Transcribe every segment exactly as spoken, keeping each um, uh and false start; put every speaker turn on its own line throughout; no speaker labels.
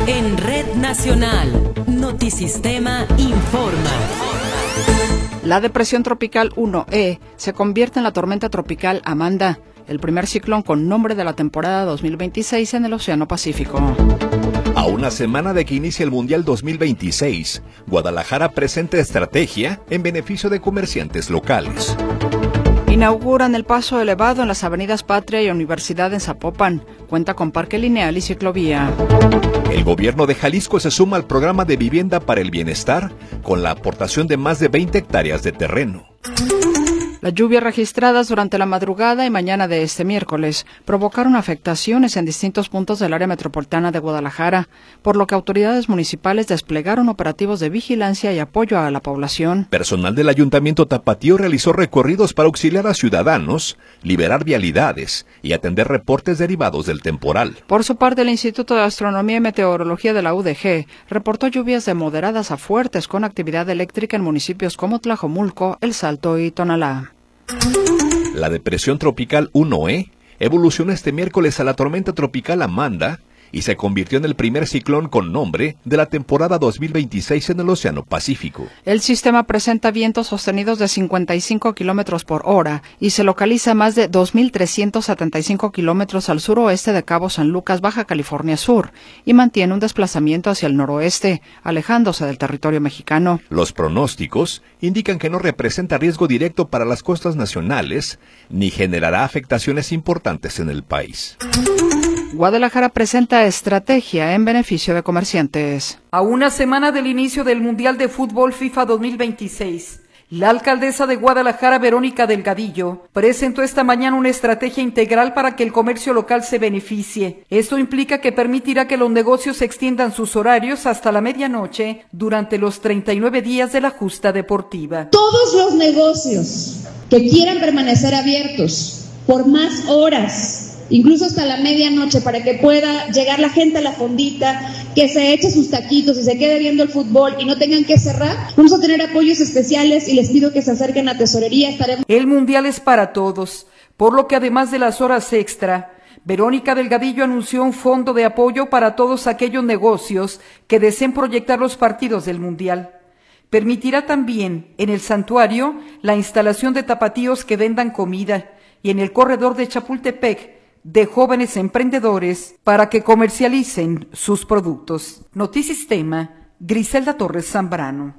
En Red Nacional, Notisistema informa.
La depresión tropical uno E se convierte en la tormenta tropical Amanda, el primer ciclón con nombre de la temporada dos mil veintiséis en el Océano Pacífico.
A una semana de que inicie el Mundial dos mil veintiséis, Guadalajara presenta estrategia en beneficio de comerciantes locales.
Inauguran el paso elevado en las avenidas Patria y Universidad en Zapopan. Cuenta con parque lineal y ciclovía.
El gobierno de Jalisco se suma al programa de vivienda para el bienestar con la aportación de más de veinte hectáreas de terreno.
Las lluvias registradas durante la madrugada y mañana de este miércoles provocaron afectaciones en distintos puntos del área metropolitana de Guadalajara, por lo que autoridades municipales desplegaron operativos de vigilancia y apoyo a la población.
Personal del Ayuntamiento Tapatío realizó recorridos para auxiliar a ciudadanos, liberar vialidades y atender reportes derivados del temporal.
Por su parte, el Instituto de Astronomía y Meteorología de la U D G reportó lluvias de moderadas a fuertes con actividad eléctrica en municipios como Tlajomulco, El Salto y Tonalá.
La depresión tropical uno E evolucionó este miércoles a la tormenta tropical Amanda y se convirtió en el primer ciclón con nombre de la temporada dos mil veintiséis en el Océano Pacífico.
El sistema presenta vientos sostenidos de cincuenta y cinco kilómetros por hora y se localiza a más de dos mil trescientos setenta y cinco kilómetros al suroeste de Cabo San Lucas, Baja California Sur, y mantiene un desplazamiento hacia el noroeste, alejándose del territorio mexicano.
Los pronósticos indican que no representa riesgo directo para las costas nacionales ni generará afectaciones importantes en el país.
Guadalajara presenta estrategia en beneficio de comerciantes.
A una semana del inicio del Mundial de Fútbol FIFA dos mil veintiséis, la alcaldesa de Guadalajara, Verónica Delgadillo, presentó esta mañana una estrategia integral para que el comercio local se beneficie. Esto implica que permitirá que los negocios extiendan sus horarios hasta la medianoche durante los treinta y nueve días de la justa deportiva.
Todos los negocios que quieran permanecer abiertos por más horas, incluso hasta la medianoche, para que pueda llegar la gente a la fondita, que se eche sus taquitos y se quede viendo el fútbol y no tengan que cerrar. Vamos a tener apoyos especiales y les pido que se acerquen a tesorería. Estaremos...
El Mundial es para todos, por lo que además de las horas extra, Verónica Delgadillo anunció un fondo de apoyo para todos aquellos negocios que deseen proyectar los partidos del Mundial. Permitirá también en el santuario la instalación de tapatíos que vendan comida y en el corredor de Chapultepec de jóvenes emprendedores para que comercialicen sus productos. Notisistema, Griselda Torres Zambrano.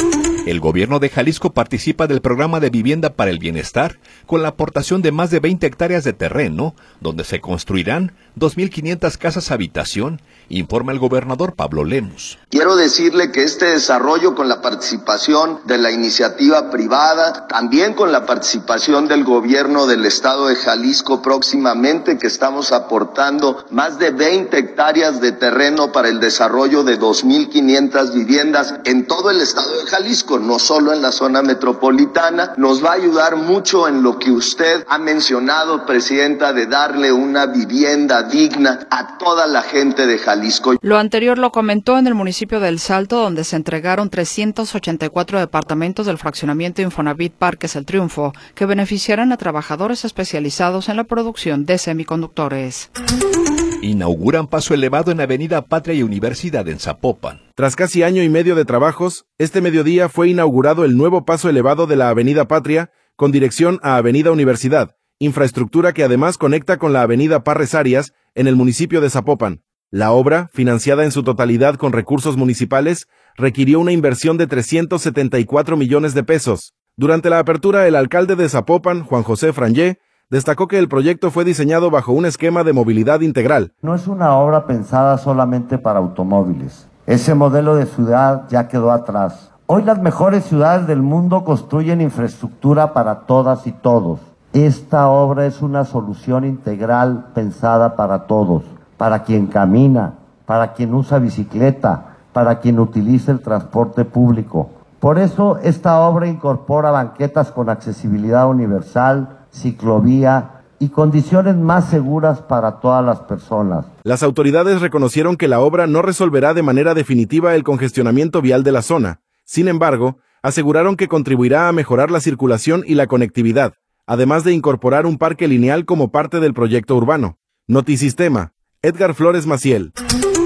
El gobierno de Jalisco participa del programa de vivienda para el bienestar con la aportación de más de veinte hectáreas de terreno, donde se construirán dos mil quinientas casas habitación, informa el gobernador Pablo Lemus.
Quiero decirle que este desarrollo, con la participación de la iniciativa privada, también con la participación del gobierno del estado de Jalisco próximamente, que estamos aportando más de veinte hectáreas de terreno para el desarrollo de dos mil quinientas viviendas en todo el estado de Jalisco, no solo en la zona metropolitana, nos va a ayudar mucho en lo que usted ha mencionado, presidenta, de darle una vivienda digna a toda la gente de Jalisco.
Lo anterior lo comentó en el municipio de El Salto, donde se entregaron trescientos ochenta y cuatro departamentos del fraccionamiento Infonavit Parques El Triunfo, que beneficiarán a trabajadores especializados en la producción de semiconductores.
Inauguran paso elevado en Avenida Patria y Universidad en Zapopan.
Tras casi año y medio de trabajos, este mediodía fue inaugurado el nuevo paso elevado de la Avenida Patria con dirección a Avenida Universidad, infraestructura que además conecta con la Avenida Parres Arias en el municipio de Zapopan. La obra, financiada en su totalidad con recursos municipales, requirió una inversión de trescientos setenta y cuatro millones de pesos. Durante la apertura, el alcalde de Zapopan, Juan José Frangé, destacó que el proyecto fue diseñado bajo un esquema de movilidad integral.
No es una obra pensada solamente para automóviles. Ese modelo de ciudad ya quedó atrás. Hoy las mejores ciudades del mundo construyen infraestructura para todas y todos. Esta obra es una solución integral pensada para todos, para quien camina, para quien usa bicicleta, para quien utiliza el transporte público. Por eso esta obra incorpora banquetas con accesibilidad universal, ciclovía y condiciones más seguras para todas las personas.
Las autoridades reconocieron que la obra no resolverá de manera definitiva el congestionamiento vial de la zona. Sin embargo, aseguraron que contribuirá a mejorar la circulación y la conectividad, además de incorporar un parque lineal como parte del proyecto urbano. Notisistema, Edgar Flores Maciel.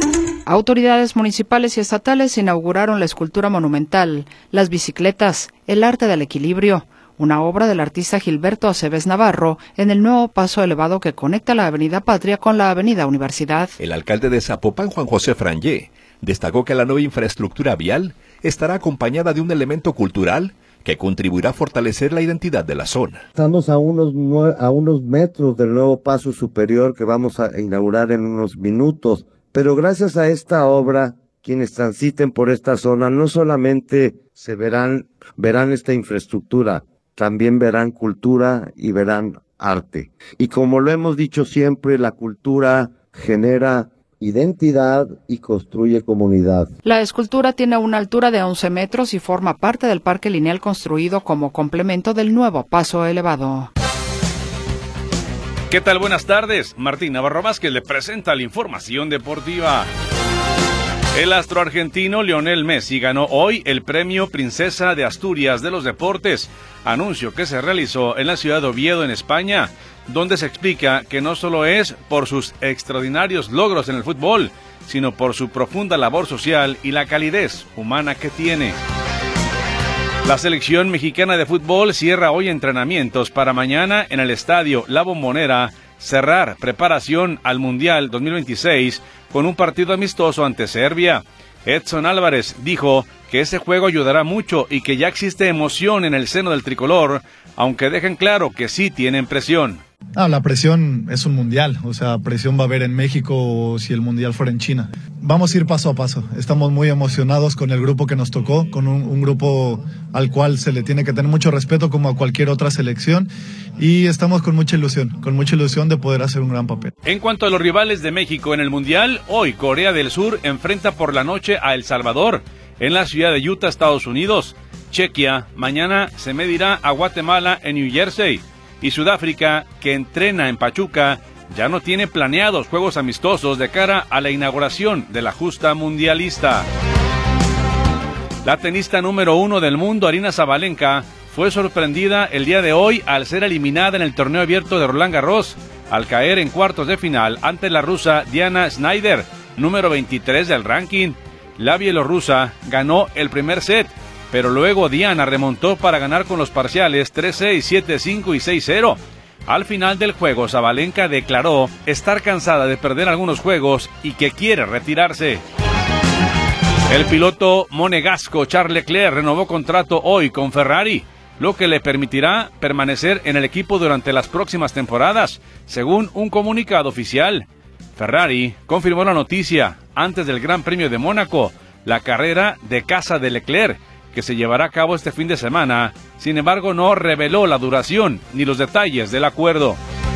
Autoridades municipales y estatales inauguraron la escultura monumental, Las bicicletas, el arte del equilibrio, una obra del artista Gilberto Aceves Navarro en el nuevo paso elevado que conecta la Avenida Patria con la Avenida Universidad.
El alcalde de Zapopan, Juan José Frangé, destacó que la nueva infraestructura vial estará acompañada de un elemento cultural que contribuirá a fortalecer la identidad de la zona.
Estamos a unos, a unos metros del nuevo paso superior que vamos a inaugurar en unos minutos, pero gracias a esta obra, quienes transiten por esta zona no solamente se verán, verán esta infraestructura, también verán cultura y verán arte. Y como lo hemos dicho siempre, la cultura genera identidad y construye comunidad.
La escultura tiene una altura de once metros y forma parte del parque lineal construido como complemento del nuevo paso elevado.
¿Qué tal? Buenas tardes. Martín Navarro Vázquez le presenta la información deportiva. El astro argentino Lionel Messi ganó hoy el premio Princesa de Asturias de los Deportes, anuncio que se realizó en la ciudad de Oviedo, en España, donde se explica que no solo es por sus extraordinarios logros en el fútbol, sino por su profunda labor social y la calidez humana que tiene. La selección mexicana de fútbol cierra hoy entrenamientos para mañana en el estadio La Bombonera, cerrar preparación al Mundial dos mil veintiséis con un partido amistoso ante Serbia. Edson Álvarez dijo que ese juego ayudará mucho y que ya existe emoción en el seno del tricolor, aunque dejen claro que sí tienen presión.
Ah, la presión es un mundial, o sea, presión va a haber en México o si el mundial fuera en China. Vamos a ir paso a paso, estamos muy emocionados con el grupo que nos tocó, con un, un grupo al cual se le tiene que tener mucho respeto como a cualquier otra selección y estamos con mucha ilusión, con mucha ilusión de poder hacer un gran papel.
En cuanto a los rivales de México en el mundial, hoy Corea del Sur enfrenta por la noche a El Salvador en la ciudad de Utah, Estados Unidos. Chequia mañana se medirá a Guatemala en New Jersey. Y Sudáfrica, que entrena en Pachuca, ya no tiene planeados juegos amistosos de cara a la inauguración de la justa mundialista. La tenista número uno del mundo, Aryna Sabalenka, fue sorprendida el día de hoy al ser eliminada en el torneo abierto de Roland Garros, al caer en cuartos de final ante la rusa Diana Schneider, número veintitrés del ranking. La bielorrusa ganó el primer set, pero luego Diana remontó para ganar con los parciales tres seis, siete cinco y seis cero. Al final del juego, Sabalenka declaró estar cansada de perder algunos juegos y que quiere retirarse. El piloto monegasco Charles Leclerc renovó contrato hoy con Ferrari, lo que le permitirá permanecer en el equipo durante las próximas temporadas, según un comunicado oficial. Ferrari confirmó la noticia antes del Gran Premio de Mónaco, la carrera de casa de Leclerc, que se llevará a cabo este fin de semana. Sin embargo, no reveló la duración ni los detalles del acuerdo.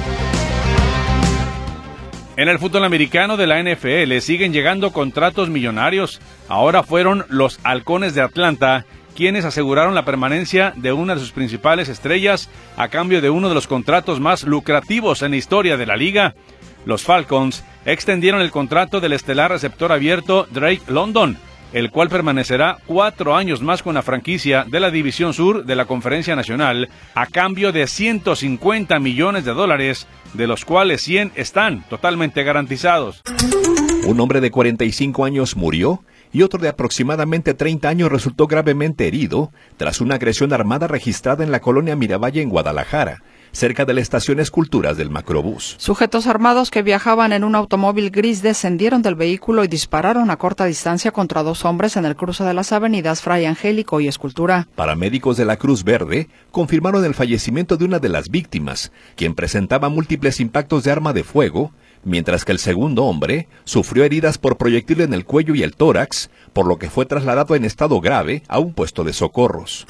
En el fútbol americano de la N F L siguen llegando contratos millonarios. Ahora fueron los Halcones de Atlanta quienes aseguraron la permanencia de una de sus principales estrellas a cambio de uno de los contratos más lucrativos en la historia de la liga. Los Falcons extendieron el contrato del estelar receptor abierto Drake London, el cual permanecerá cuatro años más con la franquicia de la División Sur de la Conferencia Nacional a cambio de ciento cincuenta millones de dólares, de los cuales cien están totalmente garantizados.
Un hombre de cuarenta y cinco años murió y otro de aproximadamente treinta años resultó gravemente herido tras una agresión armada registrada en la colonia Miravalle en Guadalajara, cerca de la estación Esculturas del Macrobús.
Sujetos armados que viajaban en un automóvil gris descendieron del vehículo y dispararon a corta distancia contra dos hombres en el cruce de las avenidas Fray Angélico y Escultura.
Paramédicos de la Cruz Verde confirmaron el fallecimiento de una de las víctimas, quien presentaba múltiples impactos de arma de fuego, mientras que el segundo hombre sufrió heridas por proyectil en el cuello y el tórax, por lo que fue trasladado en estado grave a un puesto de socorros.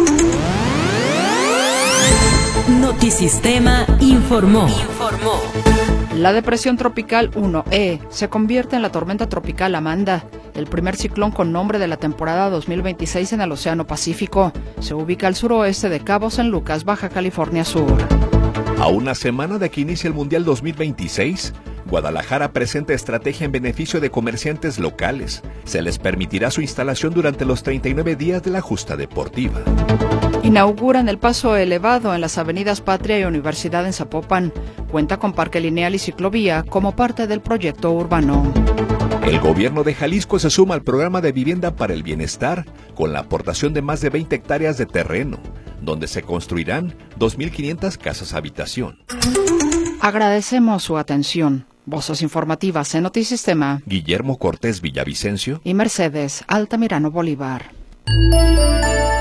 Notisistema informó. Informó.
La depresión tropical uno E se convierte en la tormenta tropical Amanda, el primer ciclón con nombre de la temporada dos mil veintiséis en el Océano Pacífico. Se ubica al suroeste de Cabo San Lucas, Baja California Sur.
A una semana de que inicie el Mundial dos mil veintiséis, Guadalajara presenta estrategia en beneficio de comerciantes locales. Se les permitirá su instalación durante los treinta y nueve días de la justa deportiva.
Inauguran el paso elevado en las avenidas Patria y Universidad en Zapopan. Cuenta con parque lineal y ciclovía como parte del proyecto urbano.
El gobierno de Jalisco se suma al programa de vivienda para el bienestar con la aportación de más de veinte hectáreas de terreno, donde se construirán dos mil quinientas casas habitación.
Agradecemos su atención. Voces informativas en Notisistema.
Guillermo Cortés Villavicencio
y Mercedes Altamirano Bolívar.